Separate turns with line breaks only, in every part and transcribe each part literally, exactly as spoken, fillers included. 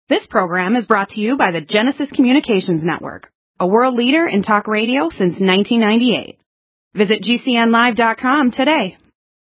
This program is brought to you by the Genesis Communications Network, a world leader in talk radio since nineteen ninety-eight. Visit G C N live dot com today.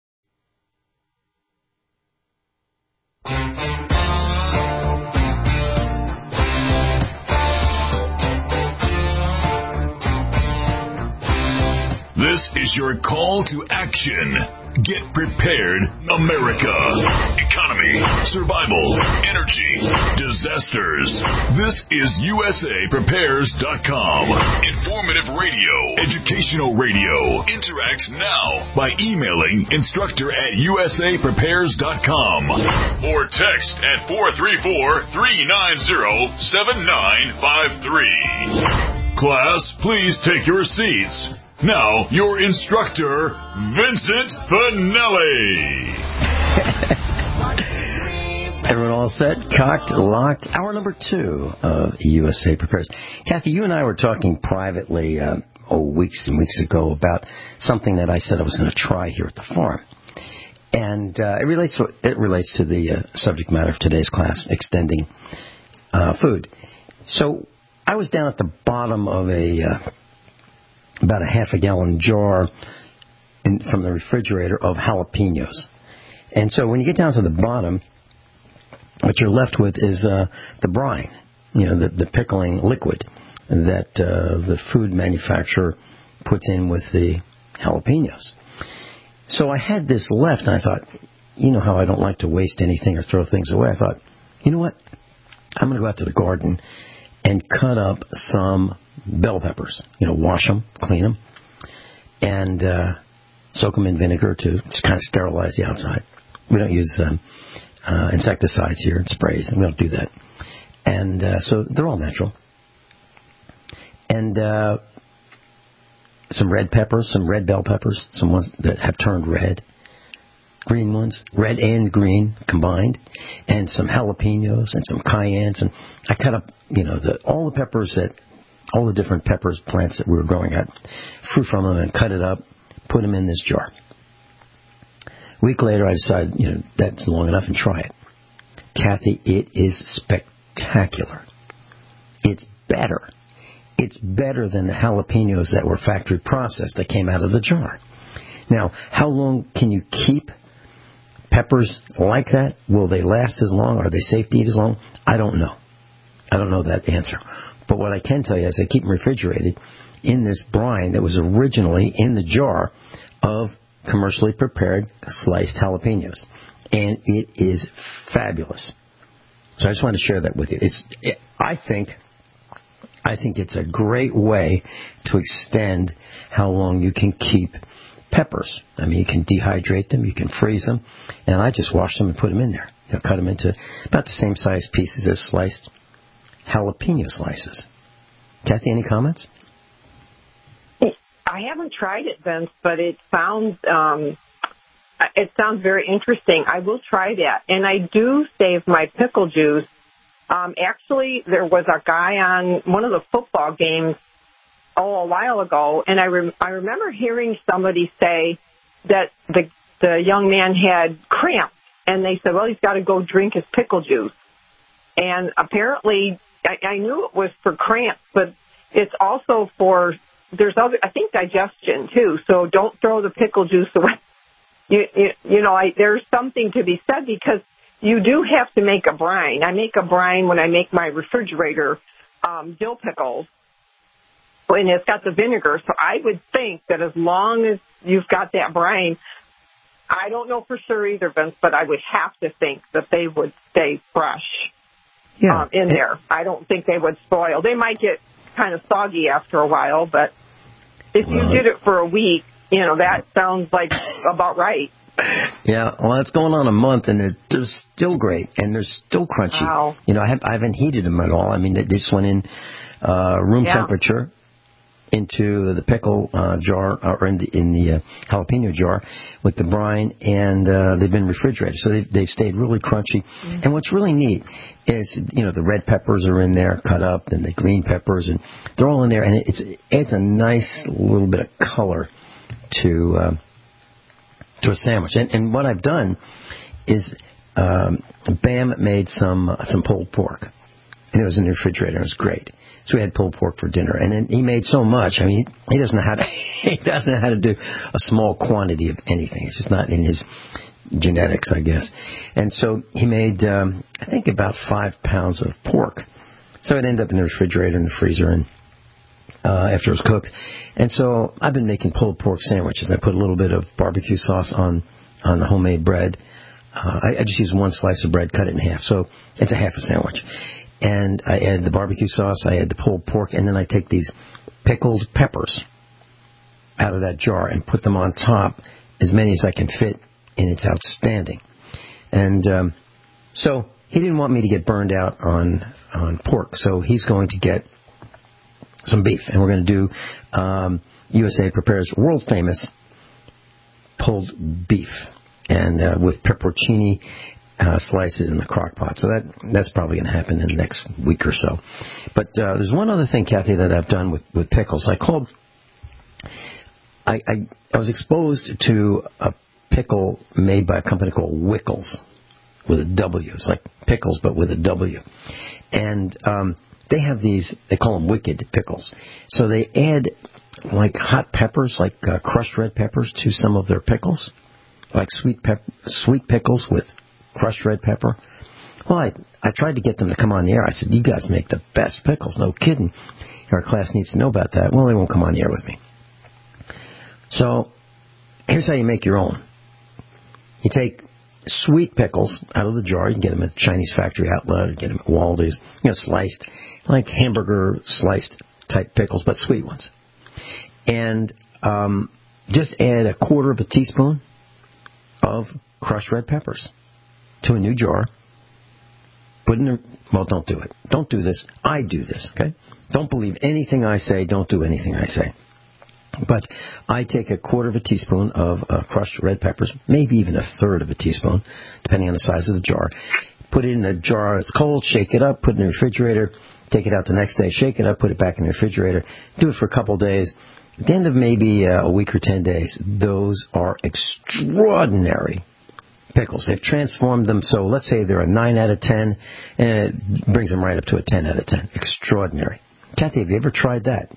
This is your call to action. Get prepared, America. Economy, survival, energy, disasters. This is U S A Prepares dot com. Informative radio, educational radio. Interact now by emailing instructor at U S A Prepares dot com or text at four three four, three nine zero, seven nine five three. Class, please take your seats. Now, your instructor, Vincent Finelli.
Everyone all set, cocked, locked. Hour number two of U S A Prepares. Kathy, you and I were talking privately, uh, oh, weeks and weeks ago about something that I said I was going to try here at the farm. And uh, it relates to, it relates to the uh, subject matter of today's class, extending uh, food. So I was down at the bottom of a... Uh, about a half a gallon jar in, from the refrigerator of jalapenos. And so when you get down to the bottom, what you're left with is uh, the brine, you know, the, the pickling liquid that uh, the food manufacturer puts in with the jalapenos. So I had this left, and I thought, you know how I don't like to waste anything or throw things away. I thought, you know what? I'm going to go out to the garden and cut up some bell peppers, you know, wash them, clean them, and uh, soak them in vinegar to just kind of sterilize the outside. We don't use um, uh, insecticides here and sprays. We don't do that. And uh, so they're all natural. And uh, some red peppers, some red bell peppers, some ones that have turned red, green ones, red and green combined, and some jalapenos and some cayennes. And I cut up, you know, the, all the peppers that all the different peppers, plants that we were growing at, fruit from them, and cut it up, put them in this jar. A week later, I decided, you know, that's long enough and try it. Kathy, it is spectacular. It's better. It's better than the jalapenos that were factory processed that came out of the jar. Now, how long can you keep peppers like that? Will they last as long? Are they safe to eat as long? I don't know. I don't know that answer. But what I can tell you is I keep them refrigerated in this brine that was originally in the jar of commercially prepared sliced jalapenos. And it is fabulous. So I just wanted to share that with you. It's, it, I think, I think it's a great way to extend how long you can keep peppers. I mean, you can dehydrate them, you can freeze them, and I just wash them and put them in there. You know, cut them into about the same size pieces as sliced jalapeno slices. Kathy, any comments?
I haven't tried it, Vince, but it sounds um, it sounds very interesting. I will try that, and I do save my pickle juice. Um, actually, there was a guy on one of the football games oh a while ago, and I rem- I remember hearing somebody say that the the young man had cramps, and they said, well, he's got to go drink his pickle juice, and apparently. I, I knew it was for cramps, but it's also for, there's other, I think digestion too, so don't throw the pickle juice away. You, you, you know, I, there's something to be said because you do have to make a brine. I make a brine when I make my refrigerator um, dill pickles, and it's got the vinegar, so I would think that as long as you've got that brine, I don't know for sure either, Vince, but I would have to think that they would stay fresh.
Yeah.
Um, in there. I don't think they would spoil. They might get kind of soggy after a while, but if you did it for a week, you know, that sounds like about right.
Yeah, well, it's going on a month, and they're, they're still great, and they're still crunchy.
Wow.
You know, I, have, I haven't heated them at all. I mean, they just went in uh, room
yeah.
temperature into the pickle uh, jar, or in the, in the uh, jalapeno jar with the brine, and uh, they've been refrigerated. So they've, they've stayed really crunchy. Mm-hmm. And what's really neat is, you know, the red peppers are in there, cut up, and the green peppers, and they're all in there, and it, it's, it adds a nice little bit of color to uh, to a sandwich. And, and what I've done is um, Bam made some uh, some pulled pork. and it was in the refrigerator. It was great. So we had pulled pork for dinner, and then he made so much. I mean, he doesn't know how to he doesn't know how to do a small quantity of anything. It's just not in his genetics, I guess. And so he made, um, I think, about five pounds of pork. So it ended up in the refrigerator, in the freezer, and uh, after it was cooked. And so I've been making pulled pork sandwiches. I put a little bit of barbecue sauce on on the homemade bread. Uh, I, I just use one slice of bread, cut it in half, so it's a half a sandwich. And I add the barbecue sauce, I add the pulled pork, and then I take these pickled peppers out of that jar and put them on top, as many as I can fit, and it's outstanding. And um, so he didn't want me to get burned out on, on pork, so he's going to get some beef, and we're going to do um, U S A Prepares world-famous pulled beef, and uh, with pepperoncini Uh, slices in the crock pot. So that that's probably going to happen in the next week or so. But uh, there's one other thing, Kathy, that I've done with, with pickles. I called, I, I, I was exposed to a pickle made by a company called Wickles, with a W. It's like pickles, but with a W. And um, they have these, they call them wicked pickles. So they add like hot peppers, like uh, crushed red peppers, to some of their pickles, like sweet pep- sweet pickles with crushed red pepper. Well, I, I tried to get them to come on the air. I said, you guys make the best pickles. No kidding. Our class needs to know about that. Well, they won't come on the air with me. So here's how you make your own. You take sweet pickles out of the jar. You can get them at the Chinese factory outlet. You get them at Waldy's. You know, sliced, like hamburger sliced type pickles, but sweet ones. And um, just add a quarter of a teaspoon of crushed red peppers to a new jar. Put in a, well, don't do it. Don't do this. I do this, okay? Don't believe anything I say. Don't do anything I say. But I take a quarter of a teaspoon of uh, crushed red peppers, maybe even a third of a teaspoon, depending on the size of the jar. Put it in a jar that's cold, shake it up, put it in the refrigerator, take it out the next day, shake it up, put it back in the refrigerator. Do it for a couple days. At the end of maybe uh, a week or ten days, those are extraordinary pickles. They've transformed them, so let's say they're a nine out of ten, and it brings them right up to a ten out of ten. Extraordinary. Kathy, have you ever tried that?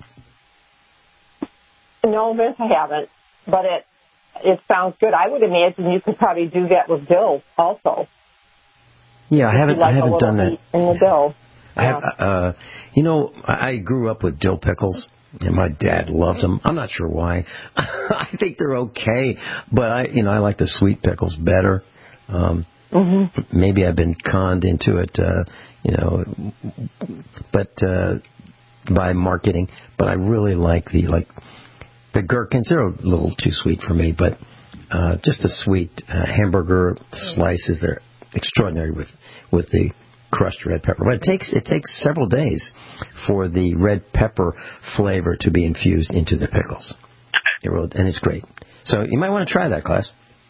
No, Vince, I haven't, but it it sounds good. I would imagine you could probably do that with dill also.
Yeah, I haven't.
Like
I haven't done that.
In the dill.
I have, uh, you know, I grew up with dill pickles, and my dad loved them. I'm not sure why. I think they're okay, but I, you know, I like the sweet pickles better. Um, mm-hmm. Maybe I've been conned into it, uh, you know, but uh, by marketing. But I really like the like the gherkins. They're a little too sweet for me, but uh, just the sweet uh, hamburger slices. They're extraordinary with with the crushed red pepper. But it takes it takes several days for the red pepper flavor to be infused into the pickles. And it's great. So you might want to try that, class.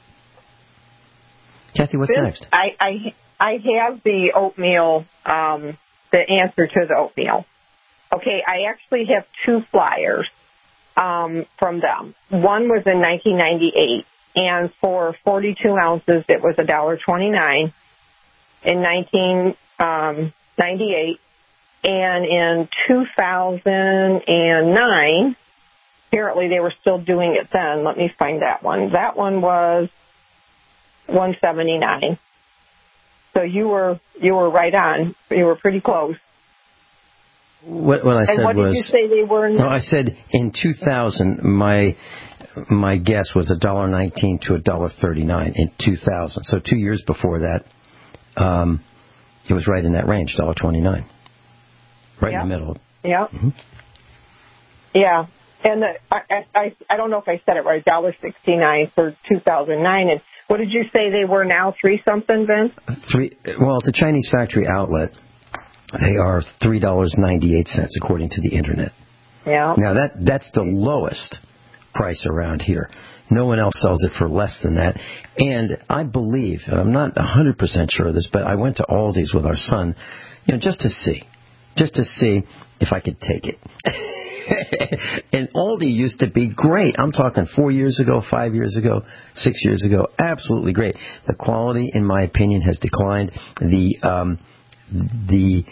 Kathy, what's
Vince,
next?
I, I I have the oatmeal, um, the answer to the oatmeal. Okay, I actually have two flyers um, from them. One was in nineteen ninety-eight, and for forty-two ounces, it was one dollar twenty-nine. In nineteen ninety-eight, and in two thousand nine, apparently they were still doing it then. Let me find that one. That one was one seventy-nine. So you were you were right on. You were pretty close.
What, what I said
and what
was,
did you say they were?
No, I said in two thousand, my my guess was one dollar nineteen to one dollar thirty-nine in two thousand. So two years before that. Um, it was right in that range, one dollar twenty-nine, right
yep.
in the middle.
Yeah.
Mm-hmm.
Yeah, and the, I, I I don't know if I said it right, one dollar sixty-nine for two thousand nine. And what did you say they were now? Three something, Vince? Three.
Well, at the Chinese factory outlet, they are three dollars ninety-eight cents according to the internet.
Yeah.
Now that that's the lowest price around here. No one else sells it for less than that. And I believe, and I'm not one hundred percent sure of this, but I went to Aldi's with our son, you know, just to see. Just to see if I could take it. And Aldi used to be great. I'm talking four years ago, five years ago, six years ago. Absolutely great. The quality, in my opinion, has declined. The um, the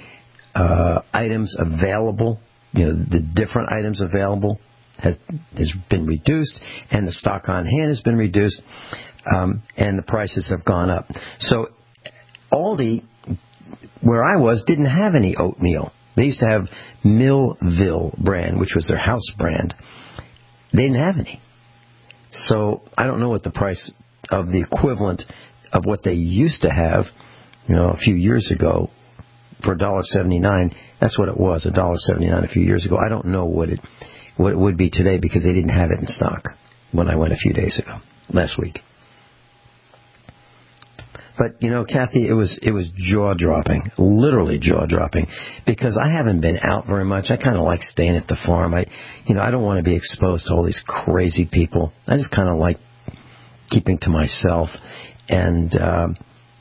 uh, items available, you know, the different items available has has been reduced, and the stock on hand has been reduced, um, and the prices have gone up. So Aldi, where I was, didn't have any oatmeal. They used to have Millville brand, which was their house brand. They didn't have any. So I don't know what the price of the equivalent of what they used to have, you know, a few years ago for one dollar seventy-nine. That's what it was, one dollar seventy-nine a few years ago. I don't know what it what it would be today because they didn't have it in stock when I went a few days ago, last week. But, you know, Kathy, it was it was jaw-dropping, literally jaw-dropping, because I haven't been out very much. I kind of like staying at the farm. I, you know, I don't want to be exposed to all these crazy people. I just kind of like keeping to myself. And um,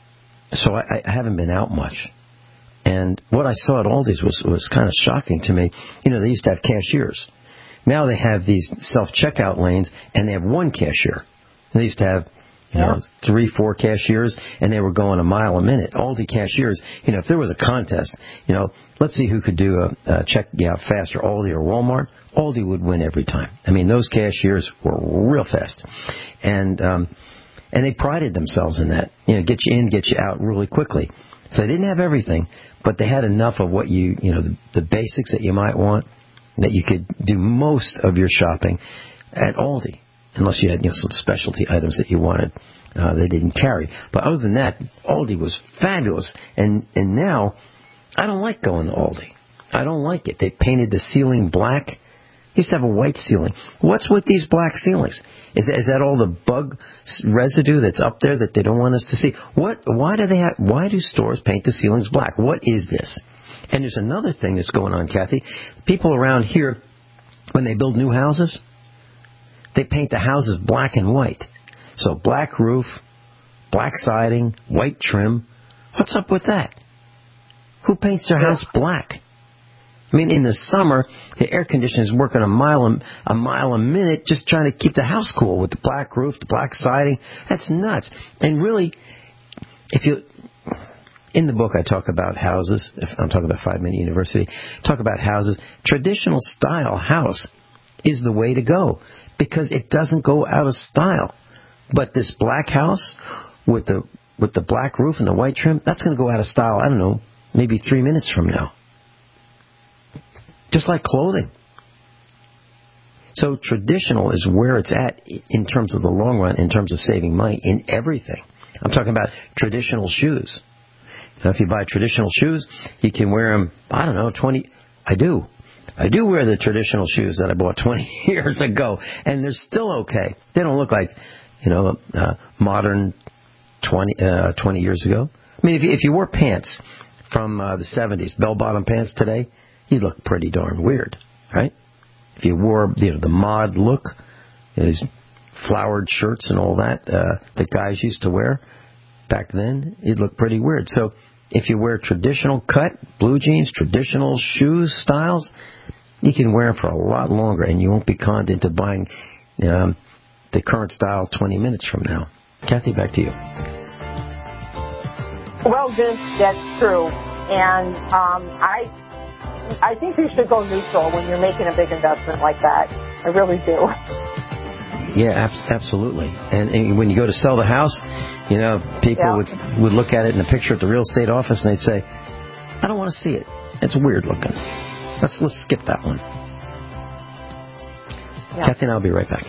so I, I haven't been out much. And what I saw at Aldi's was, was kind of shocking to me. You know, they used to have cashiers. Now they have these self-checkout lanes, and they have one cashier. They used to have, you know, three, four cashiers, and they were going a mile a minute. Aldi cashiers, you know, if there was a contest, you know, let's see who could do a, a check out faster, Aldi or Walmart. Aldi would win every time. I mean, those cashiers were real fast. And um, and they prided themselves in that. You know, get you in, get you out really quickly. So they didn't have everything, but they had enough of what you, you know, the, the basics that you might want, that you could do most of your shopping at Aldi. Unless you had, you know, some specialty items that you wanted, uh, they didn't carry. But other than that, Aldi was fabulous. And and now, I don't like going to Aldi. I don't like it. They painted the ceiling black. Used to have a white ceiling. What's with these black ceilings? Is that, is that all the bug residue that's up there that they don't want us to see? What? Why do they have? Why do stores paint the ceilings black? What is this? And there's another thing that's going on, Kathy. People around here, when they build new houses, they paint the houses black and white. So black roof, black siding, white trim. What's up with that? Who paints their house black? I mean, in the summer, the air conditioner is working a mile a, a mile a minute just trying to keep the house cool with the black roof, the black siding. That's nuts. And really, if you... In the book, I talk about houses. If I'm talking about Five Minute University. Talk about houses. Traditional style house is the way to go because it doesn't go out of style. But this black house with the with the black roof and the white trim, that's going to go out of style, I don't know, maybe three minutes from now. Just like clothing. So traditional is where it's at in terms of the long run, in terms of saving money in everything. I'm talking about traditional shoes. Now, if you buy traditional shoes, you can wear them, I don't know, twenty... I do. I do wear the traditional shoes that I bought twenty years ago, and they're still okay. They don't look like, you know, uh, modern twenty, uh, twenty years ago. I mean, if you, if you wore pants from uh, the seventies, bell-bottom pants today, you'd look pretty darn weird, right? If you wore, you know, the mod look, these flowered shirts and all that uh, that guys used to wear back then, you'd look pretty weird. So if you wear traditional cut, blue jeans, traditional shoes styles, you can wear them for a lot longer, and you won't be conned into buying um, the current style twenty minutes from now. Kathy, back to you.
Well, Vince, that's true. And um, I I think you should go neutral when you're making a big investment like that. I really do.
Yeah, ab- absolutely. And, and when you go to sell the house, you know, people yeah. would would look at it in a picture at the real estate office, and they'd say, I don't want to see it. It's weird looking. Let's let's skip that one. Yeah. Kathy and I'll be right back.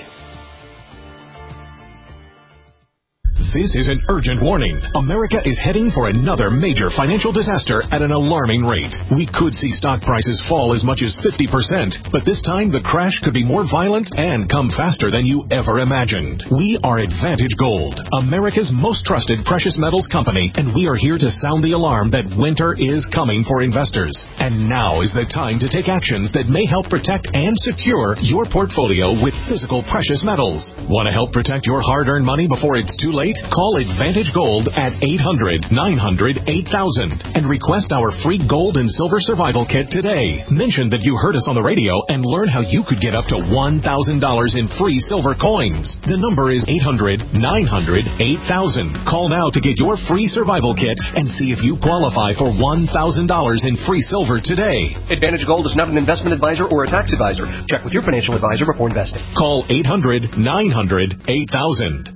This is an urgent warning. America is heading for another major financial disaster at an alarming rate. We could see stock prices fall as much as fifty percent, but this time the crash could be more violent and come faster than you ever imagined. We are Advantage Gold, America's most trusted precious metals company, and we are here to sound the alarm that winter is coming for investors. And now is the time to take actions that may help protect and secure your portfolio with physical precious metals. Want to help protect your hard-earned money before it's too late? Call Advantage Gold at eight hundred, nine hundred, eight thousand and request our free gold and silver survival kit today. Mention that you heard us on the radio and learn how you could get up to one thousand dollars in free silver coins. The number is eight hundred, nine hundred, eight thousand. Call now to get your free survival kit and see if you qualify for one thousand dollars in free silver today.
Advantage Gold is not an investment advisor or a tax advisor. Check with your financial advisor before investing.
Call eight hundred, nine hundred, eight thousand.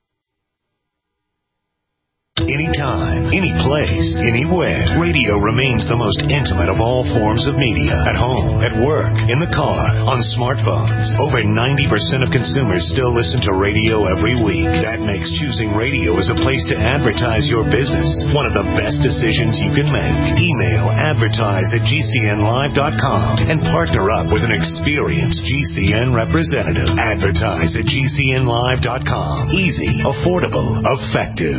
Anytime, any place, anywhere, radio remains the most intimate of all forms of media. At home, at work, in the car, on smartphones. Over ninety percent of consumers still listen to radio every week. That makes choosing radio as a place to advertise your business one of the best decisions you can make. Email advertise at G C N live dot com and partner up with an experienced G C N representative. Advertise at G C N live dot com. Easy, affordable, effective.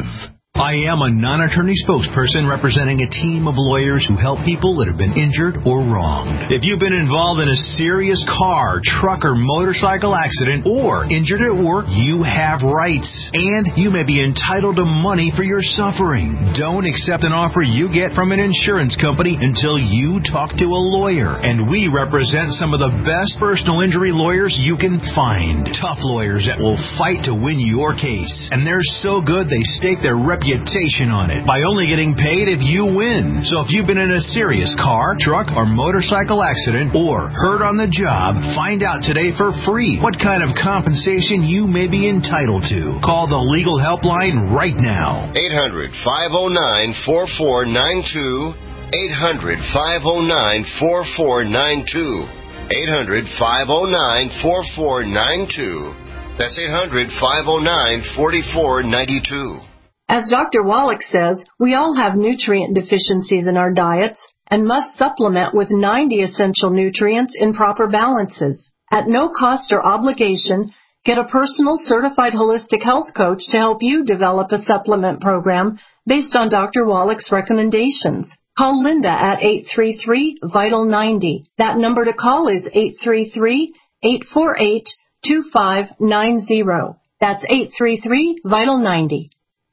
I am a non-attorney spokesperson representing a team of lawyers who help people that have been injured or wronged. If you've been involved in a serious car, truck, or motorcycle accident or injured at work, you have rights, and you may be entitled to money for your suffering. Don't accept an offer you get from an insurance company until you talk to a lawyer, and we represent some of the best personal injury lawyers you can find. Tough lawyers that will fight to win your case, and they're so good they stake their reputation reputation on it by only getting paid if you win. So if you've been in a serious car, truck, or motorcycle accident or hurt on the job, find out today for free what kind of compensation you may be entitled to. Call the legal helpline right now.
eight hundred, five oh nine, four four nine two. eight hundred, five oh nine, four four nine two. eight hundred, five oh nine, four four nine two. That's eight hundred, five oh nine, four four nine two.
As Doctor Wallach says, we all have nutrient deficiencies in our diets and must supplement with ninety essential nutrients in proper balances. At no cost or obligation, get a personal certified holistic health coach to help you develop a supplement program based on Doctor Wallach's recommendations. Call Linda at eight three three, vital ninety. That number to call is eight three three, eight four eight, two five nine zero. That's eight three three, vital ninety.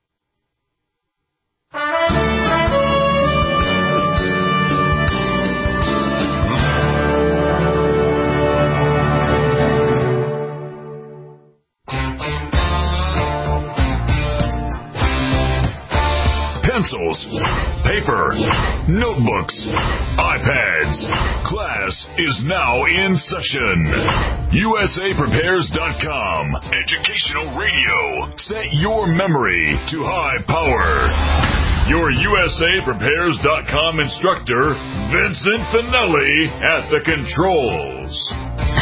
Pencils, paper, notebooks, iPads. Class is now in session. U S A Prepares dot com. Educational radio. Set your memory to high power. Your U S A Prepares dot com instructor, Vincent Finelli, at the controls.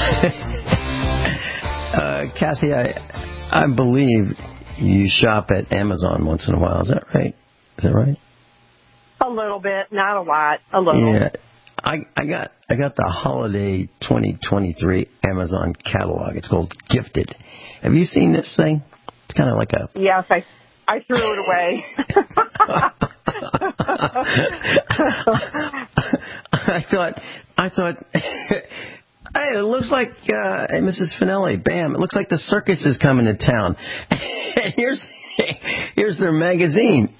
uh, Kathy, I, I believe you shop at Amazon once in a while. Is that right? Is that right?
A little bit, not a lot. A little.
Yeah, I I got I got the holiday twenty twenty-three Amazon catalog. It's called Gifted. Have you seen this thing? It's kind of like a.
Yes, I I threw it away.
I thought I thought. Hey, it looks like uh, hey, Missus Finelli. Bam! It looks like the circus is coming to town. And here's here's their magazine.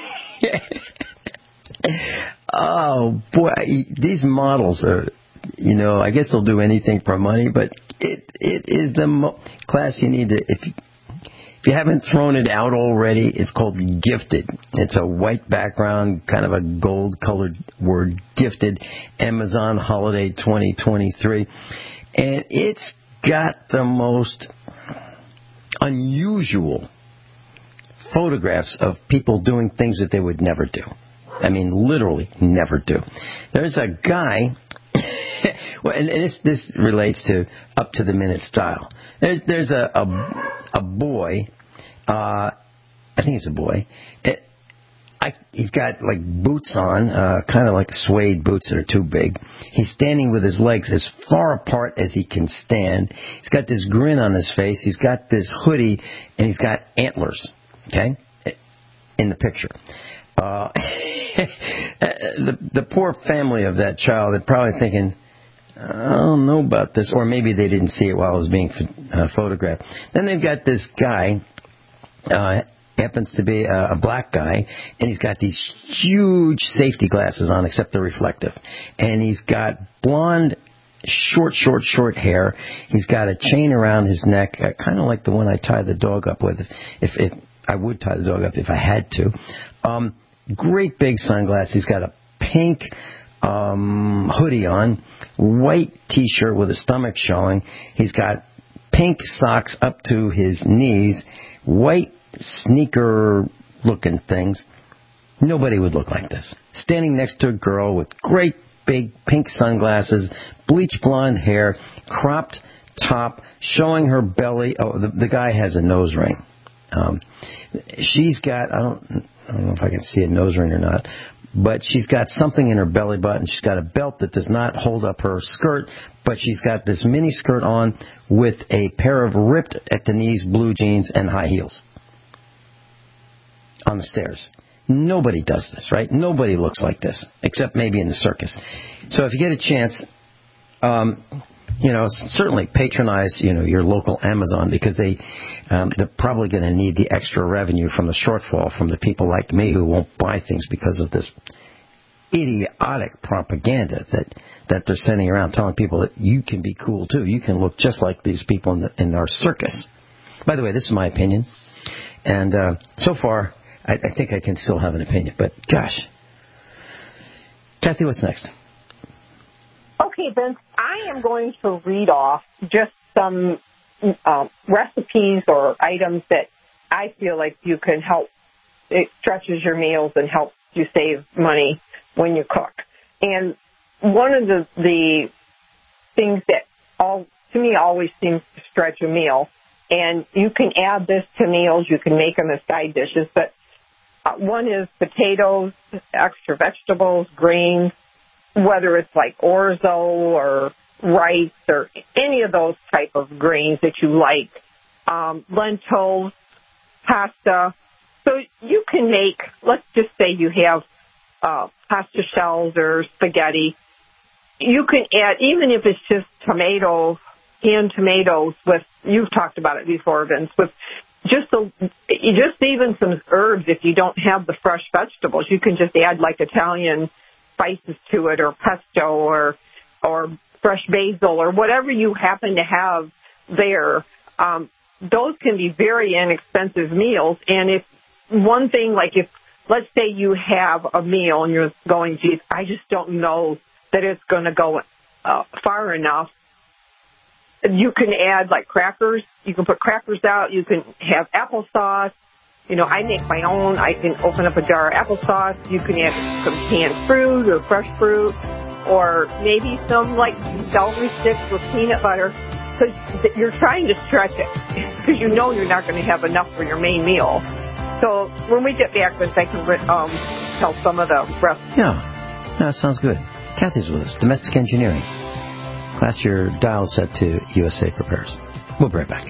Oh boy, these models are, you know, I guess they'll do anything for money, but it it is the mo- class you need to, if you, if you haven't thrown it out already, it's called Gifted. It's a white background, kind of a gold colored word, Gifted, Amazon Holiday twenty twenty-three, and it's got the most unusual photographs of people doing things that they would never do. I mean, literally never do. There's a guy, well, and this this relates to up to the minute style. There's there's a a, a boy, uh, I think it's a boy. It, I, he's got like boots on, uh, kind of like suede boots that are too big. He's standing with his legs as far apart as he can stand. He's got this grin on his face. He's got this hoodie, and he's got antlers. Okay, in the picture. Uh, the the poor family of that child are probably thinking, I don't know about this, or maybe they didn't see it while it was being uh, photographed. Then they've got this guy, uh, happens to be a, a black guy, and he's got these huge safety glasses on, except they're reflective. And he's got blonde, short, short, short hair. He's got a chain around his neck, uh, kind of like the one I tie the dog up with. If, if I would tie the dog up if I had to. Um, great big sunglasses. He's got a pink um, hoodie on, white T-shirt with his stomach showing. He's got pink socks up to his knees, white sneaker-looking things. Nobody would look like this. Standing next to a girl with great big pink sunglasses, bleach blonde hair, cropped top, showing her belly. Oh, the, the guy has a nose ring. Um, she's got, I don't, I don't know if I can see a nose ring or not, but she's got something in her belly button. She's got a belt that does not hold up her skirt, but she's got this mini skirt on with a pair of ripped at the knees blue jeans and high heels on the stairs. Nobody does this, right? Nobody looks like this, except maybe in the circus. So if you get a chance, um, you know, certainly patronize, you know, your local Amazon, because they, um, they're probably going to need the extra revenue from the shortfall from the people like me who won't buy things because of this idiotic propaganda that, that they're sending around, telling people that you can be cool too. You can look just like these people in, the, in our circus. By the way, this is my opinion. And uh, so far, I, I think I can still have an opinion. But gosh. Kathy, what's next?
Okay, Vince, I am going to read off just some uh, recipes or items that I feel like you can help. It stretches your meals and helps you save money when you cook. And one of the, the things that all to me always seems to stretch a meal, and you can add this to meals, you can make them as side dishes, but uh, one is potatoes, extra vegetables, grains, whether it's like orzo or rice or any of those type of grains that you like, um, lentils, pasta. So you can make, let's just say you have uh, pasta shells or spaghetti. You can add, even if it's just tomatoes, canned tomatoes with, you've talked about it before, Vince, with just a, just even some herbs. If you don't have the fresh vegetables, you can just add like Italian spices to it, or pesto, or or fresh basil, or whatever you happen to have there. Um, those can be very inexpensive meals. And if one thing, like if, let's say you have a meal and you're going, geez, I just don't know that it's going to go uh, far enough, you can add like crackers. You can put crackers out. You can have applesauce. You know, I make my own. I can open up a jar of applesauce. You can add some canned fruit or fresh fruit, or maybe some like celery sticks with peanut butter, because you're trying to stretch it, because you know you're not going to have enough for your main meal. So when we get back, I can um, tell some of the recipes.
Yeah, that sounds good. Kathy's with us. Domestic engineering. Class your dial set to U S A Prepares. We'll be right back.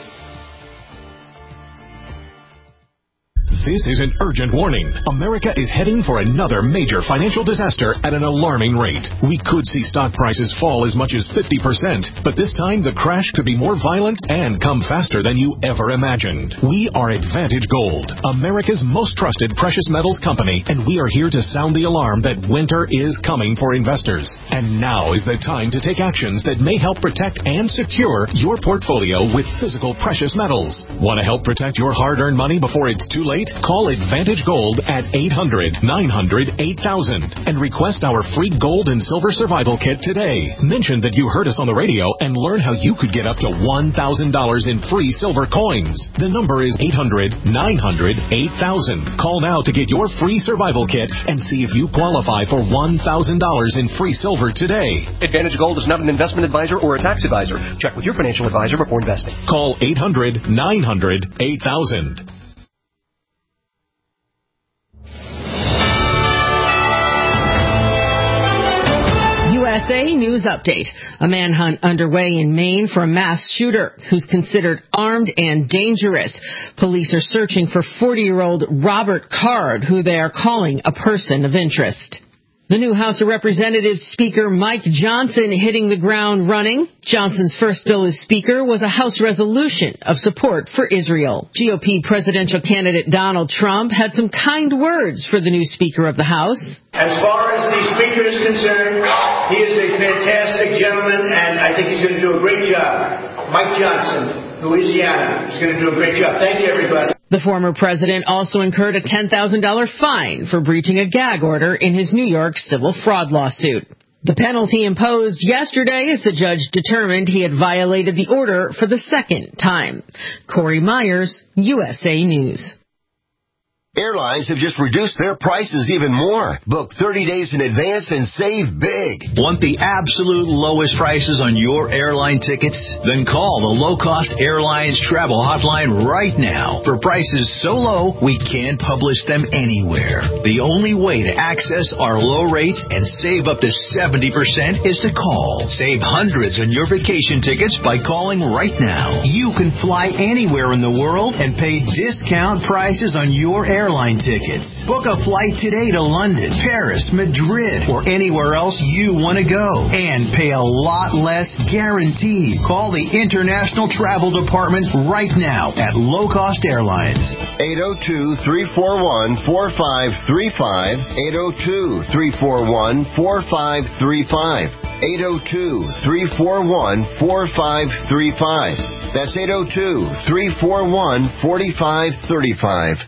This is an urgent warning. America is heading for another major financial disaster at an alarming rate. We could see stock prices fall as much as fifty percent, but this time the crash could be more violent and come faster than you ever imagined. We are Advantage Gold, America's most trusted precious metals company, and we are here to sound the alarm that winter is coming for investors. And now is the time to take actions that may help protect and secure your portfolio with physical precious metals. Want to help protect your hard-earned money before it's too late? Call Advantage Gold at eight hundred, nine hundred, eight thousand and request our free gold and silver survival kit today. Mention that you heard us on the radio and learn how you could get up to one thousand dollars in free silver coins. The number is eight hundred, nine hundred, eight thousand. Call now to get your free survival kit and see if you qualify for one thousand dollars in free silver today.
Advantage Gold is not an investment advisor or a tax advisor. Check with your financial advisor before investing.
Call eight hundred, nine hundred, eight thousand.
U S A News Update. A manhunt underway in Maine for a mass shooter who's considered armed and dangerous. Police are searching for forty-year-old Robert Card, who they are calling a person of interest. The new House of Representatives Speaker Mike Johnson hitting the ground running. Johnson's first bill as Speaker was a House resolution of support for Israel. G O P presidential candidate Donald Trump had some kind words for the new Speaker of the House.
As far as the Speaker is concerned, he is a fantastic gentleman, and I think he's going to do a great job. Mike Johnson, Louisiana, is going to do a great job. Thank you, everybody.
The former president also incurred a ten thousand dollars fine for breaching a gag order in his New York civil fraud lawsuit. The penalty imposed yesterday as the judge determined he had violated the order for the second time. Corey Myers, U S A News.
Airlines have just reduced their prices even more. Book thirty days in advance and save big.
Want the absolute lowest prices on your airline tickets? Then call the Low Cost Airlines Travel Hotline right now. For prices so low, we can't publish them anywhere. The only way to access our low rates and save up to seventy percent is to call. Save hundreds on your vacation tickets by calling right now. You can fly anywhere in the world and pay discount prices on your airline airline tickets. Book a flight today to London, Paris, Madrid, or anywhere else you want to go. And pay a lot less guaranteed. Call the International Travel Department right now at Low Cost Airlines.
eight oh two, three four one, four five three five. eight oh two, three four one, four five three five. eight oh two, three four one, four five three five. That's eight oh two, three four one, four five three five.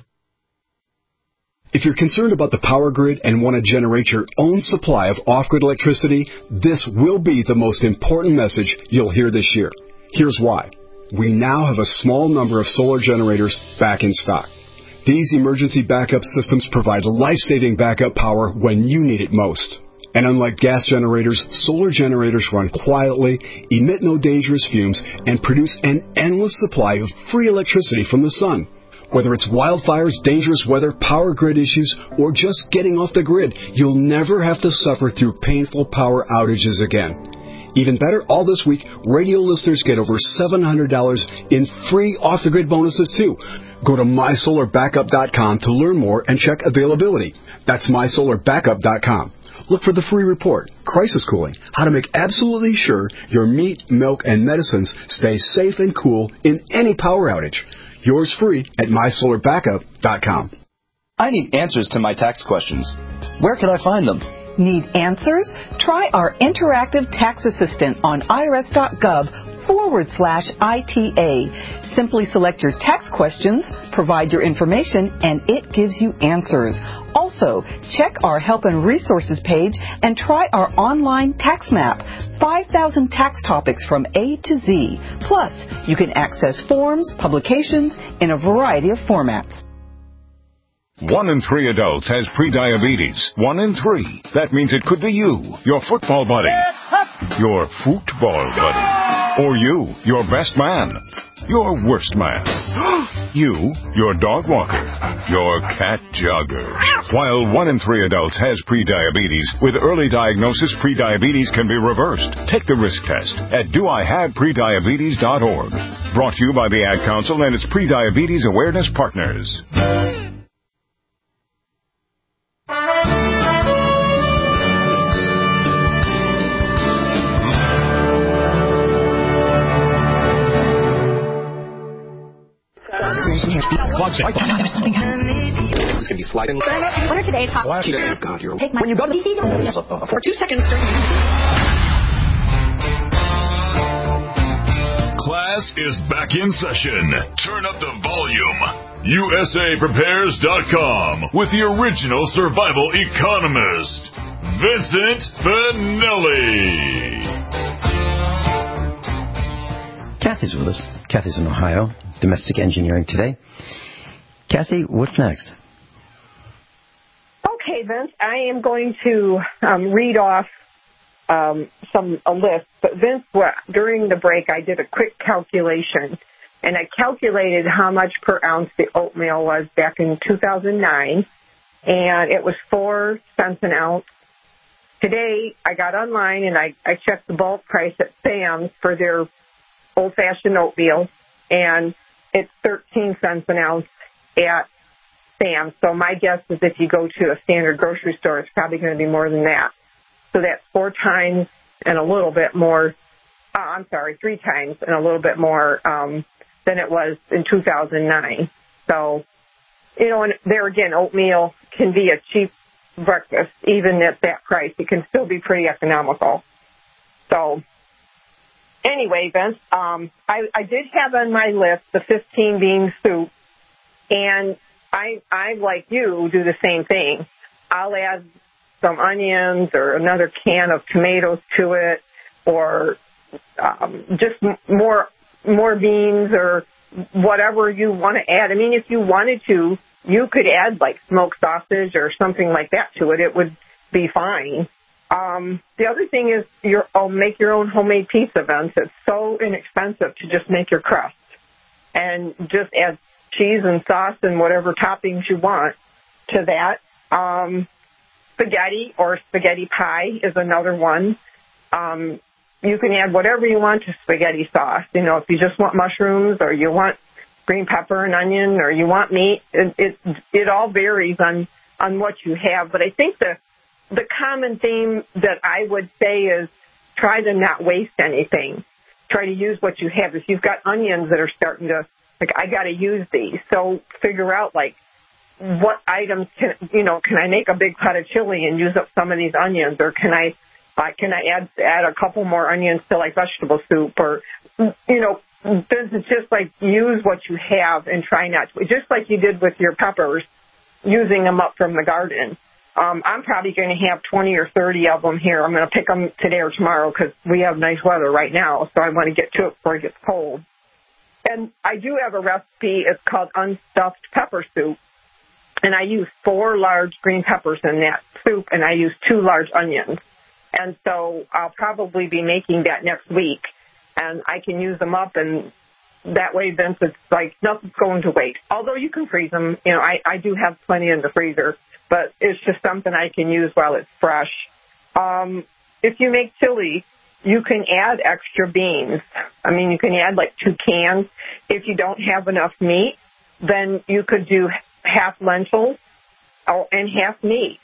If you're concerned about the power grid and want to generate your own supply of off-grid electricity, this will be the most important message you'll hear this year. Here's why. We now have a small number of solar generators back in stock. These emergency backup systems provide life-saving backup power when you need it most. And unlike gas generators, solar generators run quietly, emit no dangerous fumes, and produce an endless supply of free electricity from the sun. Whether it's wildfires, dangerous weather, power grid issues, or just getting off the grid, you'll never have to suffer through painful power outages again. Even better, all this week, radio listeners get over seven hundred dollars in free off-the-grid bonuses, too. Go to my solar backup dot com to learn more and check availability. That's my solar backup dot com. Look for the free report, Crisis Cooling, how to make absolutely sure your meat, milk, and medicines stay safe and cool in any power outage. Yours free at my solar backup dot com.
I need answers to my tax questions. Where can I find them?
Need answers? Try our interactive tax assistant on irs.gov forward slash ITA. Simply select your tax questions, provide your information, and it gives you answers. Also, check our Help and Resources page and try our online tax map. five thousand tax topics from A to Z. Plus, you can access forms, publications in a variety of formats.
One in three adults has prediabetes. One in three. That means it could be you, your football buddy, your football buddy, or you, your best man, your worst man, you, your dog walker, your cat jogger. While one in three adults has prediabetes, with early diagnosis, prediabetes can be reversed. Take the risk test at do I have prediabetes dot org. Brought to you by the Ad Council and its Prediabetes Awareness Partners.
There's something happening. It's going to be sliding. What are today's hot? Oh, God, you're... Take my... When you go to the... For two seconds...
Class is back in session. Turn up the volume. U S A Prepares dot com with the original survival economist, Vincent Finelli.
Kathy's with us. Kathy's in Ohio. Domestic engineering today. Kathy, what's next?
Okay, Vince, I am going to um, read off um, some a list. But Vince, well, during the break, I did a quick calculation, and I calculated how much per ounce the oatmeal was back in two thousand nine, and it was four cents an ounce. Today, I got online and I, I checked the bulk price at Sam's for their old-fashioned oatmeal, and it's thirteen cents an ounce at Sam's. So my guess is if you go to a standard grocery store, it's probably going to be more than that. So that's four times and a little bit more. Uh, I'm sorry, three times and a little bit more um, than it was in two thousand nine. So, you know, and there again, oatmeal can be a cheap breakfast, even at that price. It can still be pretty economical. So, anyway, Vince, um, I, I did have on my list the fifteen bean soup, and I, I, like you, do the same thing. I'll add some onions or another can of tomatoes to it, or um, just more more beans or whatever you want to add. I mean, if you wanted to, you could add like smoked sausage or something like that to it. It would be fine. Um, the other thing is your, oh, make your own homemade pizza, Vince. It's so inexpensive to just make your crust and just add cheese and sauce and whatever toppings you want to that. Um, spaghetti or spaghetti pie is another one. Um, you can add whatever you want to spaghetti sauce. You know, if you just want mushrooms or you want green pepper and onion or you want meat, it it, it all varies on, on what you have. But I think the the common theme that I would say is try to not waste anything. Try to use what you have. If you've got onions that are starting to, like, I got to use these. So figure out, like, what items can, you know, can I make a big pot of chili and use up some of these onions? Or can I, uh, can I add, add a couple more onions to, like, vegetable soup? Or, you know, it's just, like, use what you have and try not to. Just like you did with your peppers, using them up from the garden. Um, I'm probably going to have twenty or thirty of them here. I'm going to pick them today or tomorrow because we have nice weather right now, so I want to get to it before it gets cold. And I do have a recipe. It's called unstuffed pepper soup, and I use four large green peppers in that soup, and I use two large onions. And so I'll probably be making that next week, and I can use them up, and that way, Vince, it's like nothing's going to waste. Although you can freeze them. You know, I, I do have plenty in the freezer, but it's just something I can use while it's fresh. Um, if you make chili, you can add extra beans. I mean, you can add like two cans. If you don't have enough meat, then you could do half lentils and half meat.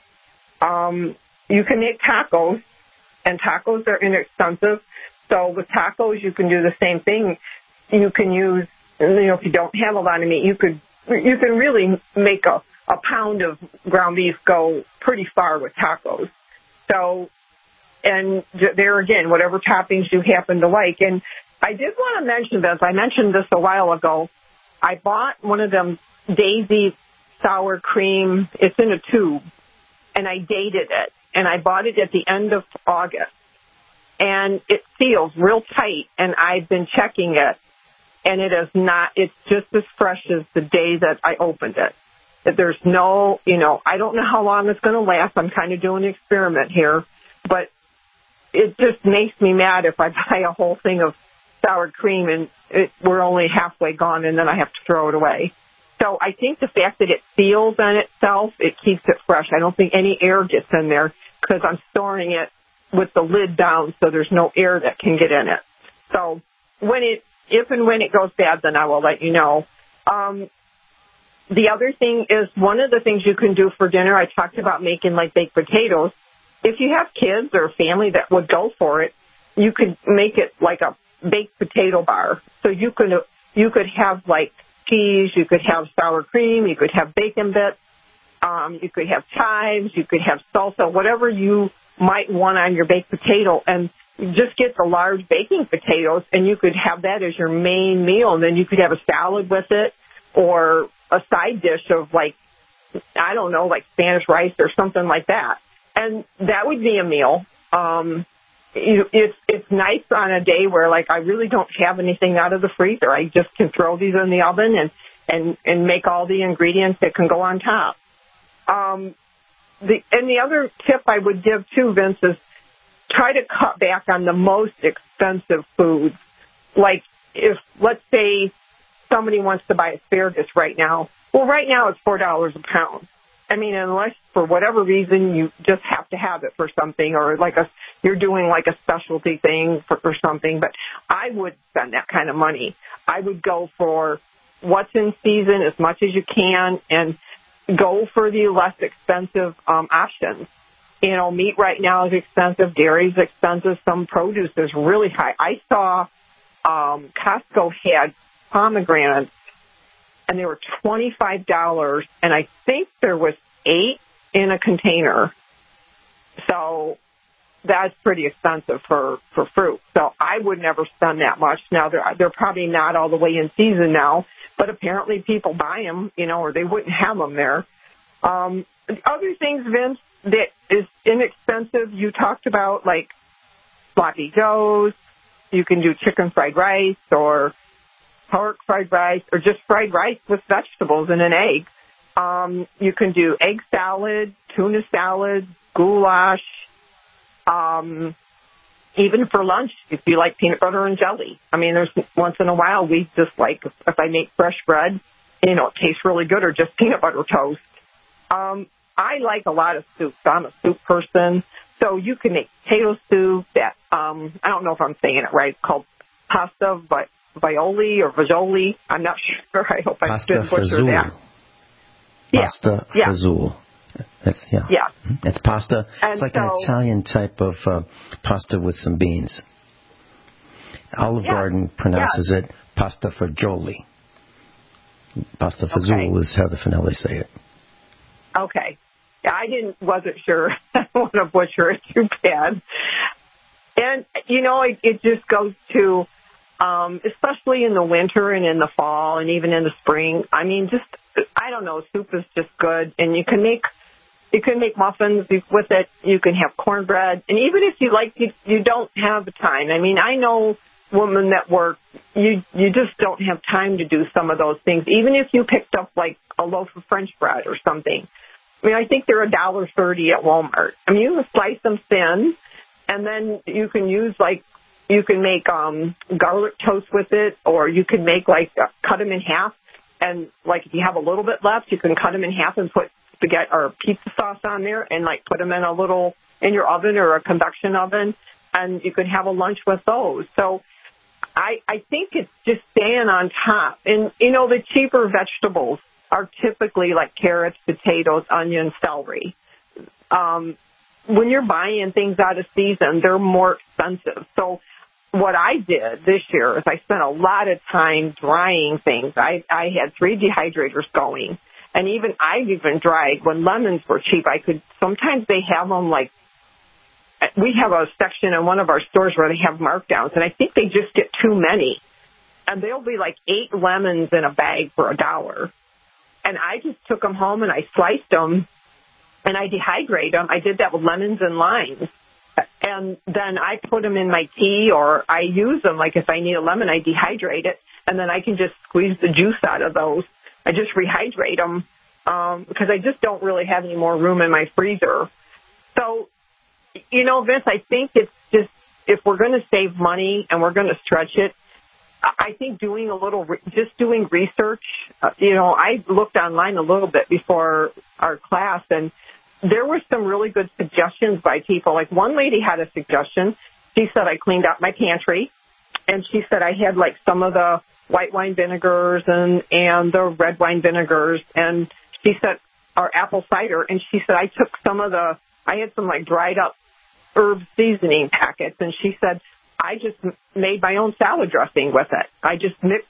Um, you can make tacos, and tacos are inexpensive. So with tacos, you can do the same thing. You can use, you know, if you don't have a lot of meat, you could you can really make a a pound of ground beef go pretty far with tacos. So, and there again, whatever toppings you happen to like. And I did want to mention this. I mentioned this a while ago. I bought one of them Daisy sour cream. It's in a tube, and I dated it. And I bought it at the end of August. And it seals real tight, and I've been checking it, and it is not, it's just as fresh as the day that I opened it. That there's no, you know, I don't know how long it's going to last. I'm kind of doing an experiment here, but it just makes me mad if I buy a whole thing of sour cream and it, we're only halfway gone and then I have to throw it away. So I think the fact that it seals on itself, it keeps it fresh. I don't think any air gets in there because I'm storing it with the lid down so there's no air that can get in it. So when it, if and when it goes bad, then I will let you know. Um, The other thing is one of the things you can do for dinner, I talked about making like baked potatoes. If you have kids or a family that would go for it, you could make it like a baked potato bar. So you could, you could have like cheese, you could have sour cream, you could have bacon bits, um, you could have chives, you could have salsa, whatever you might want on your baked potato. And just get the large baking potatoes and you could have that as your main meal. And then you could have a salad with it or a side dish of like, I don't know, like Spanish rice or something like that. And that would be a meal. Um, you, it's, it's nice on a day where like I really don't have anything out of the freezer. I just can throw these in the oven and, and, and make all the ingredients that can go on top. Um, the, and the other tip I would give too, Vince, is try to cut back on the most expensive foods. Like if, let's say, somebody wants to buy asparagus right now. Well, right now it's four dollars a pound. I mean, unless for whatever reason you just have to have it for something or like a, you're doing like a specialty thing for, for something, but I would spend that kind of money. I would go for what's in season as much as you can. And go for the less expensive um, options. You know, meat right now is expensive. Dairy is expensive. Some produce is really high. I saw um, Costco had pomegranates, and they were twenty-five dollars, and I think there was eight in a container. So that's pretty expensive for, for fruit. So I would never spend that much. Now, they're, they're probably not all the way in season now, but apparently people buy them, you know, or they wouldn't have them there. Um, other things, Vince, that is inexpensive, you talked about, like sloppy joes. You can do chicken fried rice or pork fried rice or just fried rice with vegetables and an egg. Um, you can do egg salad, tuna salad, goulash, um, even for lunch if you like peanut butter and jelly. I mean, there's once in a while we just like, if I make fresh bread, you know, it tastes really good, or just peanut butter toast. Um, I like a lot of soups. I'm a soup person. So you can make potato soup that, um, I don't know if I'm saying it right. It's called pasta vi- violi or vigioli. I'm not sure. I hope I didn't butcher that.
Pasta
yeah.
fazool. That's, yeah.
Yeah.
It's pasta.
And
it's like
so,
an Italian type of uh, pasta with some beans. Olive
yeah.
Garden pronounces
yeah.
it pasta fagioli. Pasta fazool okay. is how the Finelli say it.
Okay. Yeah, I didn't, wasn't sure. I don't want to butcher it too bad. And, you know, it, it just goes to, um, especially in the winter and in the fall and even in the spring. I mean, just, I don't know, soup is just good. And you can make, you can make muffins with it. You can have cornbread. And even if you like, you, you don't have the time. I mean, I know women that work, you, you just don't have time to do some of those things. Even if you picked up like a loaf of French bread or something. I mean, I think they're one dollar thirty at Walmart. I mean, you can slice them thin, and then you can use, like, you can make um, garlic toast with it, or you can make, like, uh, cut them in half. And, like, if you have a little bit left, you can cut them in half and put spaghetti or pizza sauce on there and, like, put them in a little, in your oven or a convection oven, and you can have a lunch with those. So I, I think it's just staying on top. And, you know, the cheaper vegetables are typically like carrots, potatoes, onions, celery. Um, when you're buying things out of season, they're more expensive. So what I did this year is I spent a lot of time drying things. I, I had three dehydrators going. And even I've even dried when lemons were cheap. I could, sometimes they have them like, we have a section in one of our stores where they have markdowns, and I think they just get too many. And they'll be like eight lemons in a bag for a dollar. And I just took them home and I sliced them and I dehydrate them. I did that with lemons and limes. And then I put them in my tea, or I use them. Like if I need a lemon, I dehydrate it. And then I can just squeeze the juice out of those. I just rehydrate them um, because I just don't really have any more room in my freezer. So, you know, Vince, I think it's just, if we're going to save money and we're going to stretch it, I think doing a little, just doing research, uh, you know, I looked online a little bit before our class, and there were some really good suggestions by people. Like one lady had a suggestion. She said, I cleaned out my pantry, and she said I had like some of the white wine vinegars and, and the red wine vinegars, and she said, our apple cider, and she said I took some of the, I had some like dried up herb seasoning packets, and she said, I just made my own salad dressing with it. I just mixed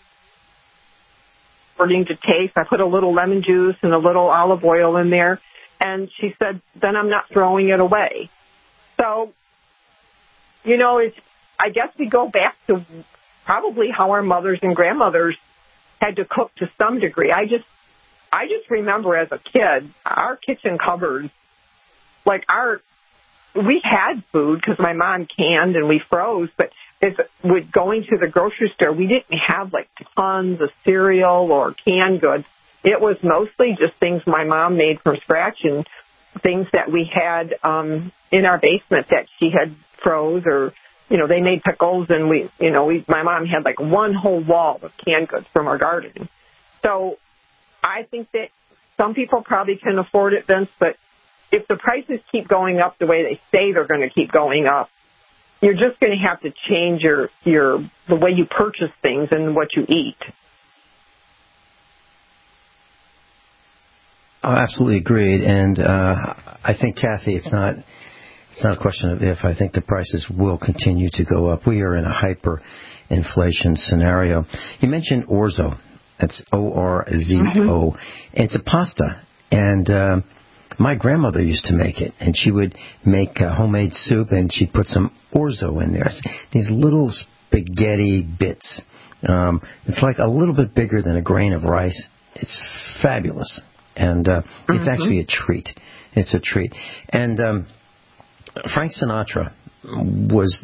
according to taste. I put a little lemon juice and a little olive oil in there. And she said, then I'm not throwing it away. So, you know, it's, I guess we go back to probably how our mothers and grandmothers had to cook to some degree. I just, I just remember as a kid, our kitchen cupboards, like our, we had food because my mom canned and we froze, but if with going to the grocery store, we didn't have like tons of cereal or canned goods. It was mostly just things my mom made from scratch and things that we had um, in our basement that she had froze, or, you know, they made pickles, and we, you know, we, my mom had like one whole wall of canned goods from our garden. So I think that some people probably can afford it, Vince, but if the prices keep going up the way they say they're going to keep going up, you're just going to have to change your, your the way you purchase things and what you eat.
Oh, absolutely agreed. And uh, I think, Kathy, it's not it's not a question of if. I think the prices will continue to go up. We are in a hyperinflation scenario. You mentioned orzo. That's O R Z O. Mm-hmm. It's a pasta. And uh, my grandmother used to make it. And she would make uh, homemade soup, and she'd put some orzo in there. These little spaghetti bits. Um, it's like a little bit bigger than a grain of rice. It's fabulous. And uh, mm-hmm. it's actually a treat. It's a treat. And um, Frank Sinatra was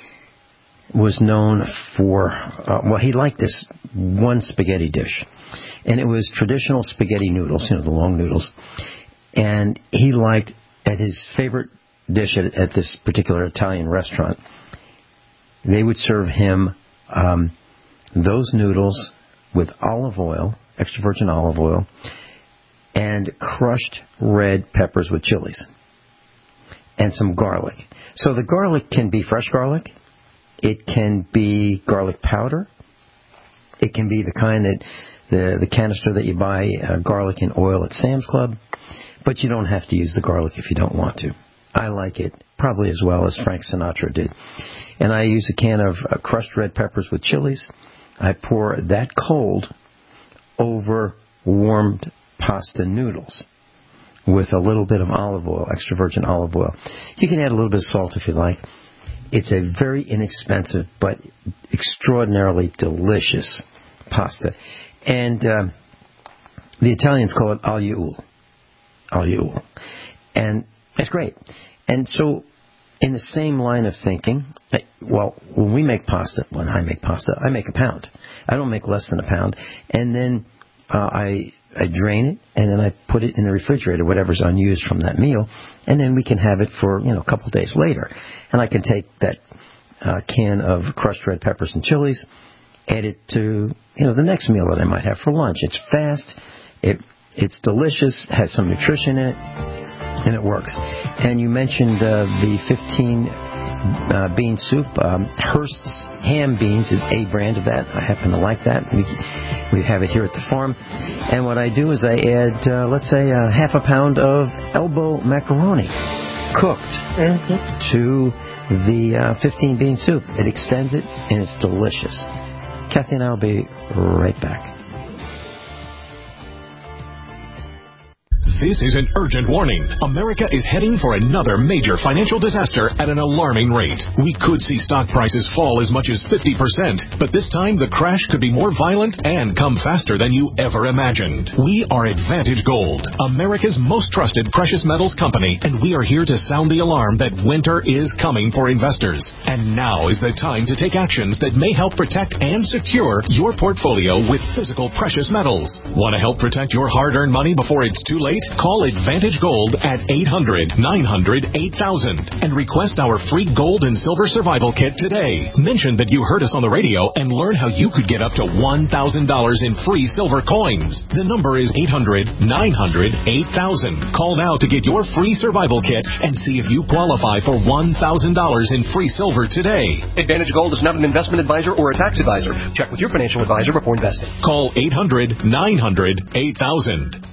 was known for, uh, well, he liked this one spaghetti dish. And it was traditional spaghetti noodles, you know, the long noodles. And he liked, at his favorite dish at, at this particular Italian restaurant, they would serve him um, those noodles with olive oil, extra virgin olive oil, and crushed red peppers with chilies, and some garlic. So the garlic can be fresh garlic. It can be garlic powder. It can be the kind that, the, the canister that you buy uh, garlic in oil at Sam's Club. But you don't have to use the garlic if you don't want to. I like it probably as well as Frank Sinatra did. And I use a can of uh, crushed red peppers with chilies. I pour that cold over warmed pasta noodles with a little bit of olive oil, extra virgin olive oil. You can add a little bit of salt if you like. It's a very inexpensive but extraordinarily delicious pasta. And um, the Italians call it aglio olio. Aglio olio. And it's great. And so in the same line of thinking, well, when we make pasta, when I make pasta, I make a pound. I don't make less than a pound. And then uh, I I drain it, and then I put it in the refrigerator, whatever's unused from that meal, and then we can have it for, you know, a couple of days later. And I can take that uh, can of crushed red peppers and chilies, add it to, you know, the next meal that I might have for lunch. It's fast, it it's delicious, has some nutrition in it, and it works. And you mentioned uh, the fifteen uh, bean soup. Um, Hearst's Ham Beans is a brand of that. I happen to like that. We we have it here at the farm. And what I do is I add, uh, let's say, uh, half a pound of elbow macaroni cooked mm-hmm. to the uh, fifteen bean soup. It extends it, and it's delicious. Kathy and I will be right back.
This is an urgent warning. America is heading for another major financial disaster at an alarming rate. We could see stock prices fall as much as fifty percent, but this time the crash could be more violent and come faster than you ever imagined. We are Advantage Gold, America's most trusted precious metals company, and we are here to sound the alarm that winter is coming for investors. And now is the time to take actions that may help protect and secure your portfolio with physical precious metals. Want to help protect your hard-earned money before it's too late? Call Advantage Gold at eight hundred, nine hundred, eight thousand and request our free gold and silver survival kit today. Mention that you heard us on the radio and learn how you could get up to one thousand dollars in free silver coins. The number is eight hundred, nine hundred, eight thousand. Call now to get your free survival kit and see if you qualify for one thousand dollars in free silver today.
Advantage Gold is not an investment advisor or a tax advisor. Check with your financial advisor before investing.
Call eight hundred, nine hundred, eight thousand.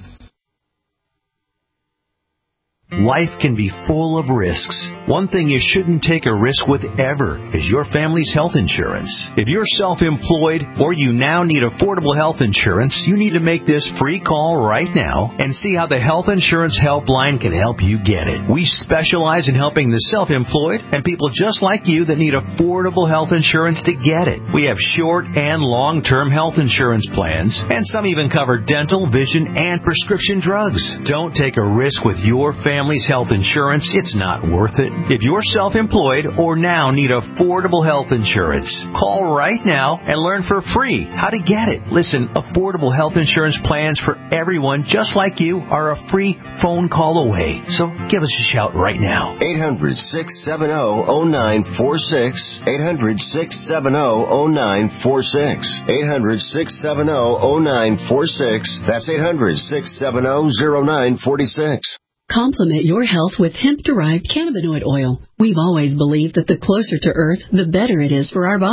Life can be full of risks. One thing you shouldn't take a risk with ever is your family's health insurance. If you're self-employed or you now need affordable health insurance, you need to make this free call right now and see how the Health Insurance Helpline can help you get it. We specialize in helping the self-employed and people just like you that need affordable health insurance to get it. We have short and long-term health insurance plans, and some even cover dental, vision, and prescription drugs. Don't take a risk with your family. Family's health insurance, it's not worth it. If you're self-employed or now need affordable health insurance, call right now and learn for free how to get it. Listen, affordable health insurance plans for everyone just like you are a free phone call away. So give us a shout right now.
eight hundred, six seven zero, zero nine four six. eight hundred, six seven zero, zero nine four six. eight hundred, six seven zero, zero nine four six. That's eight hundred, six seven zero, zero nine four six.
Complement your health with hemp-derived cannabinoid oil. We've always believed that the closer to Earth, the better it is for our bodies.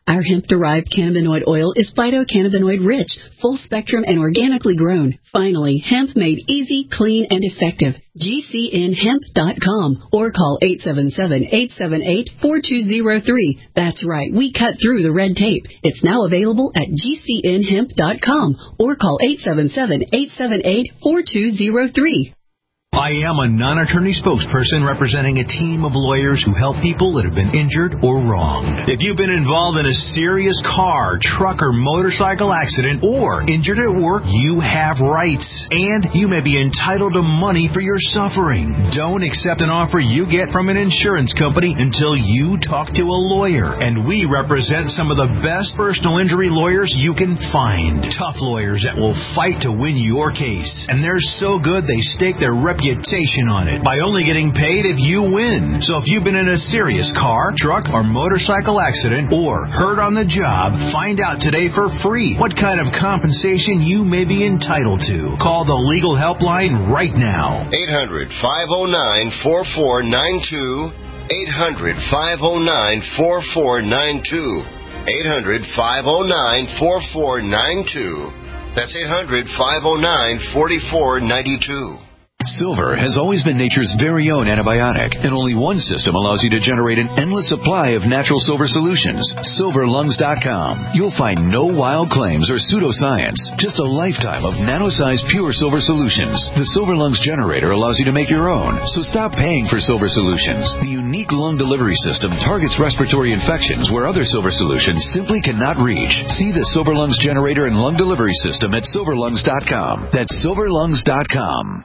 Our hemp-derived cannabinoid oil is phytocannabinoid-rich, full-spectrum, and organically grown. Finally, hemp made easy, clean, and effective. G C N hemp dot com or call eight seven seven, eight seven eight, four two zero three. That's right, we cut through the red tape. It's now available at G C N hemp dot com or call eight seven seven, eight seven eight, four two zero three.
I am a non-attorney spokesperson representing a team of lawyers who help people that have been injured or wronged. If you've been involved in a serious car, truck, or motorcycle accident or injured at work, you have rights, and you may be entitled to money for your suffering. Don't accept an offer you get from an insurance company until you talk to a lawyer, and we represent some of the best personal injury lawyers you can find. Tough lawyers that will fight to win your case, and they're so good they stake their reputation reputation on it by only getting paid if you win. So if you've been in a serious car, truck, or motorcycle accident or hurt on the job, find out today for free what kind of compensation you may be entitled to. Call the legal helpline right now.
eight hundred, five oh nine, four four nine two. eight hundred, five oh nine, four four nine two. eight hundred, five oh nine, four four nine two. That's eight hundred, five oh nine, four four nine two.
Silver has always been nature's very own antibiotic, and only one system allows you to generate an endless supply of natural silver solutions. silver lungs dot com. You'll find no wild claims or pseudoscience, just a lifetime of nano-sized pure silver solutions. The Silver Lungs generator allows you to make your own, so stop paying for silver solutions. The unique lung delivery system targets respiratory infections where other silver solutions simply cannot reach. See the Silver Lungs generator and lung delivery system at silver lungs dot com. That's silver lungs dot com.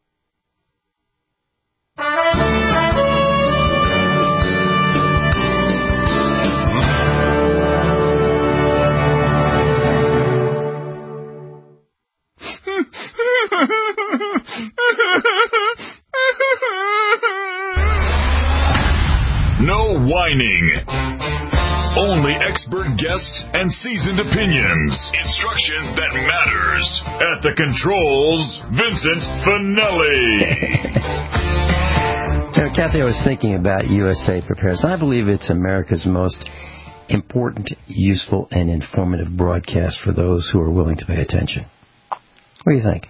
No whining. Only expert guests and seasoned opinions. Instruction that matters. At the controls, Vincent Finelli.
You know, Kathy, I was thinking about U S A Prepares. I believe it's America's most important, useful, and informative broadcast for those who are willing to pay attention. What do you think?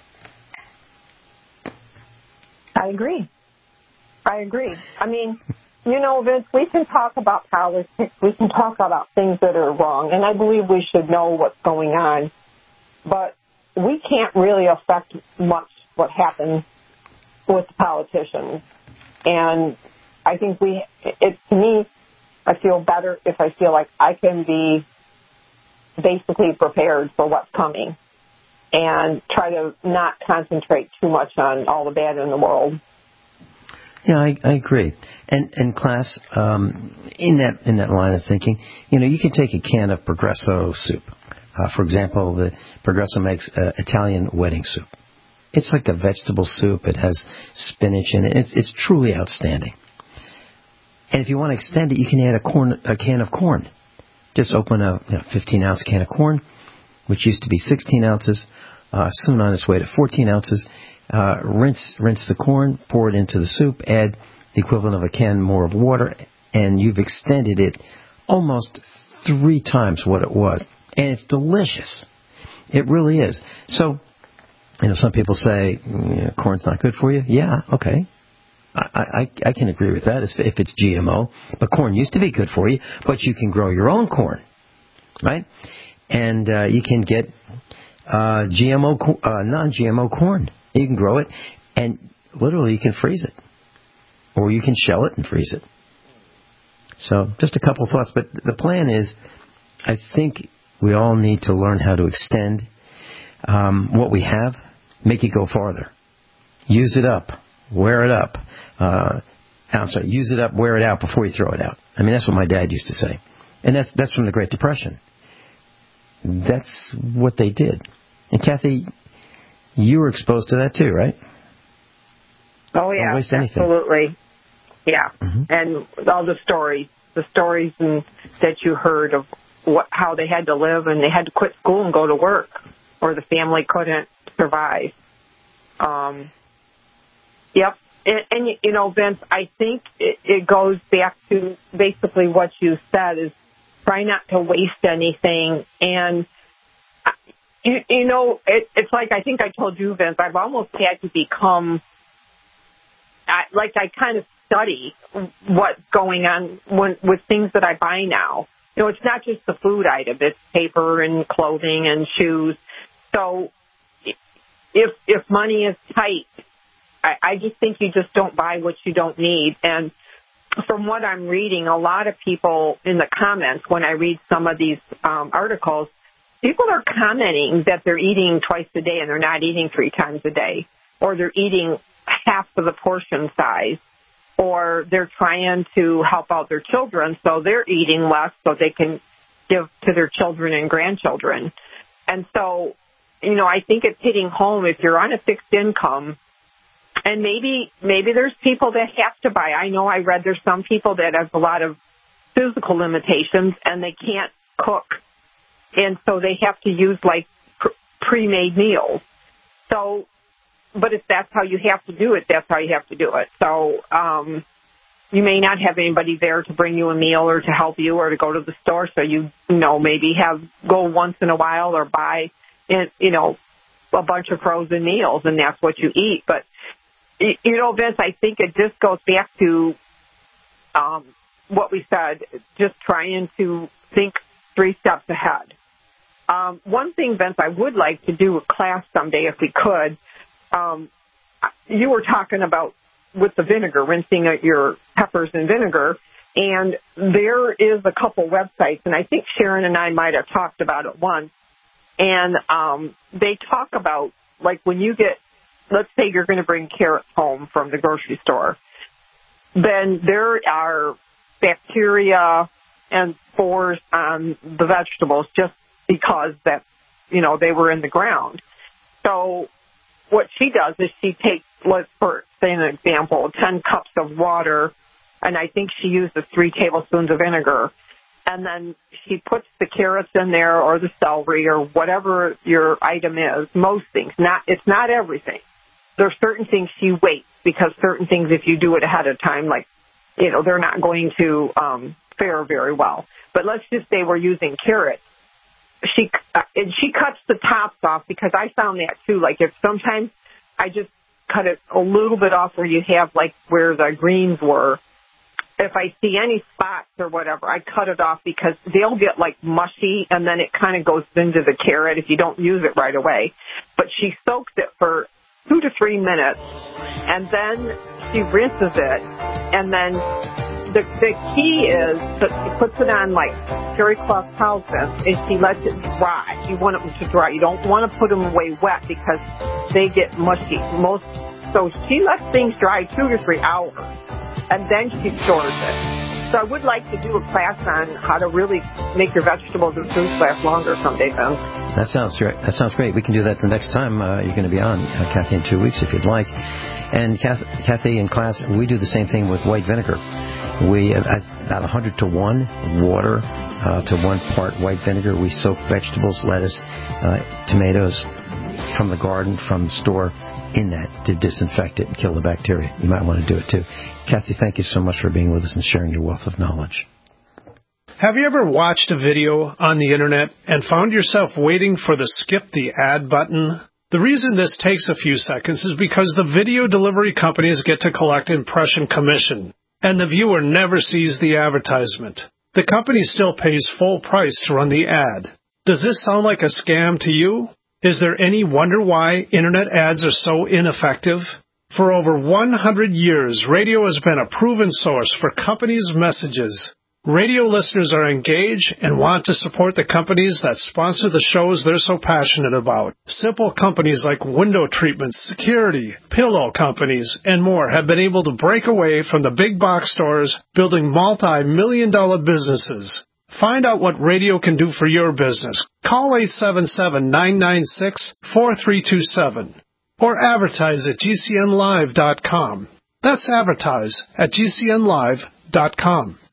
I agree. I agree. I mean, you know, Vince, we can talk about politics. We can talk about things that are wrong, and I believe we should know what's going on. But we can't really affect much what happens with the politicians. And I think we, it's to me, I feel better if I feel like I can be basically prepared for what's coming and try to not concentrate too much on all the bad in the world.
Yeah, I, I agree. And and class, um, in that in that line of thinking, you know, you can take a can of Progresso soup. Uh, for example, the Progresso makes uh, Italian wedding soup. It's like a vegetable soup. It has spinach in it. It's it's truly outstanding. And if you want to extend it, you can add a corn a can of corn. Just open a you know, fifteen ounce can of corn, which used to be sixteen ounces, uh, soon on its way to fourteen ounces. Uh, rinse rinse the corn, pour it into the soup, add the equivalent of a can more of water, and you've extended it almost three times what it was. And it's delicious. It really is. So, you know, some people say, yeah, corn's not good for you. Yeah, okay. I, I, I can agree with that if it's G M O. But corn used to be good for you, but you can grow your own corn, right? And uh, you can get uh, G M O, uh, non-G M O corn. You can grow it, and literally you can freeze it. Or you can shell it and freeze it. So just a couple of thoughts. But the plan is, I think we all need to learn how to extend um, what we have, make it go farther. Use it up. Wear it up. Uh, I'm sorry, use it up, wear it out before you throw it out. I mean, that's what my dad used to say. And that's that's from the Great Depression. That's what they did. And Kathy, you were exposed to that too, right?
Oh, yeah,
Don't waste anything.
Absolutely. Yeah, mm-hmm. And all the stories, the stories and, that you heard of what, how they had to live, and they had to quit school and go to work, or the family couldn't survive. Um, yep. And, and, you know, Vince, I think it, it goes back to basically what you said is try not to waste anything. And, you, you know, it, it's like I think I told you, Vince, I've almost had to become, I, like I kind of study what's going on when, with things that I buy now. You know, it's not just the food item. It's paper and clothing and shoes. So if if money is tight, I, I just think you just don't buy what you don't need. And from what I'm reading, a lot of people in the comments, when I read some of these um, articles, people are commenting that they're eating twice a day and they're not eating three times a day, or they're eating half of the portion size, or they're trying to help out their children, so they're eating less so they can give to their children and grandchildren. And so, you know, I think it's hitting home if you're on a fixed income, and maybe maybe there's people that have to buy. I know I read there's some people that have a lot of physical limitations and they can't cook, and so they have to use, like, pre-made meals. So, but if that's how you have to do it, that's how you have to do it. So um, you may not have anybody there to bring you a meal or to help you or to go to the store, so you, you know, maybe have go once in a while or buy, you know, a bunch of frozen meals, and that's what you eat. But, you know, Vince, I think it just goes back to um, what we said, just trying to think three steps ahead. Um, one thing, Vince, I would like to do a class someday if we could. Um, you were talking about with the vinegar, rinsing your peppers in vinegar, and there is a couple websites, and I think Sharon and I might have talked about it once, and um, they talk about, like, when you get, let's say you're going to bring carrots home from the grocery store, then there are bacteria and spores on the vegetables just because that, you know, they were in the ground. So what she does is she takes, let's for say an example, ten cups of water, and I think she uses three tablespoons of vinegar, and then she puts the carrots in there or the celery or whatever your item is. Most things, not it's not everything. There are certain things she waits because certain things, if you do it ahead of time, like, you know, they're not going to um, fare very well. But let's just say we're using carrots. She uh, and she cuts the tops off, because I found that too. Like, if sometimes I just cut it a little bit off where you have, like, where the greens were. If I see any spots or whatever, I cut it off, because they'll get, like, mushy, and then it kind of goes into the carrot if you don't use it right away. But she soaks it for two to three minutes, and then she rinses it, and then The, the key is that she puts it on, like, terry cloth towels, and she lets it dry. You want them to dry. You don't want to put them away wet because they get mushy. Most So she lets things dry two to three hours, and then she stores it. So I would like to do a class on how to really make your vegetables and fruits last longer someday, Ben.
That sounds great. That sounds great. We can do that the next time uh, you're going to be on, uh, Kathy, in two weeks if you'd like. And Kathy, in class, we do the same thing with white vinegar. We have about one hundred to one water uh, to one part white vinegar. We soak vegetables, lettuce, uh, tomatoes from the garden, from the store, in that to disinfect it and kill the bacteria. You might want to do it too. Kathy, thank you so much for being with us and sharing your wealth of knowledge.
Have you ever watched a video on the internet and found yourself waiting for the skip the ad button? The reason this takes a few seconds is because the video delivery companies get to collect impression commission, and the viewer never sees the advertisement. The company still pays full price to run the ad. Does this sound like a scam to you? Is there any wonder why internet ads are so ineffective? For over one hundred years, radio has been a proven source for companies' messages. Radio listeners are engaged and want to support the companies that sponsor the shows they're so passionate about. Simple companies like window treatments, security, pillow companies, and more have been able to break away from the big box stores, building multi-million dollar businesses. Find out what radio can do for your business. Call eight seven seven, nine nine six, four three two seven or advertise at G C N live dot com. That's advertise at G C N live dot com.